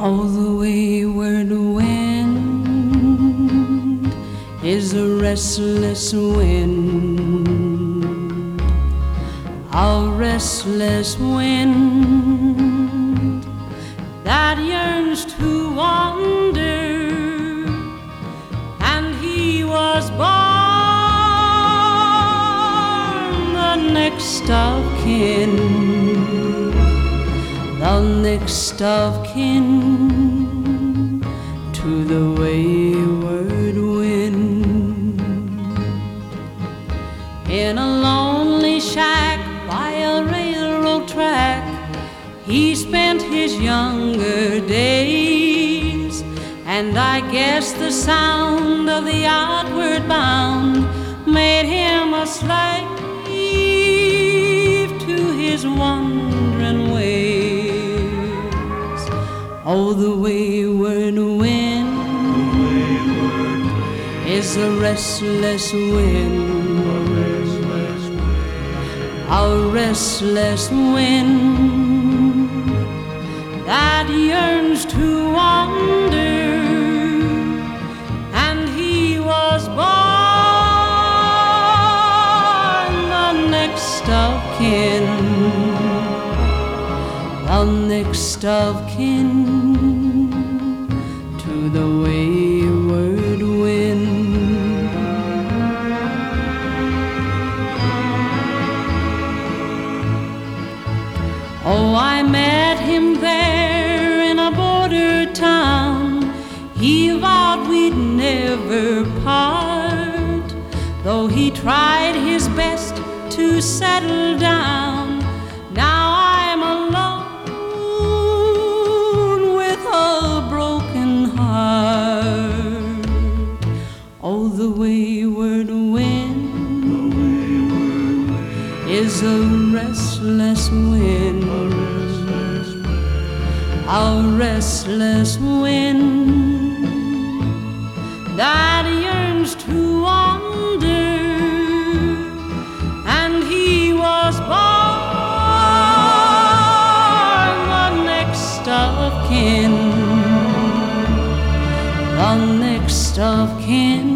Oh, the wayward wind is a restless wind, a restless wind that yearns to wander, and he was born the next of kin, the next of kin to the wayward wind. In a lonely shack by a railroad track, he spent his younger days, and I guess the sound of the outward bound made him a slave to his wandering ways. Oh, the wayward wind is a restless wind, a restless wind that yearns to wander, and he was born the next of kin, the next of kin to the wayward wind. Oh, I met him there in a border town. He vowed we'd never part, though he tried his best to settle down. Now I'm alone with a broken heart. Oh, the wayward wind is a restless wind, a restless wind that yearns to wander, and he was born the next of kin, the next of kin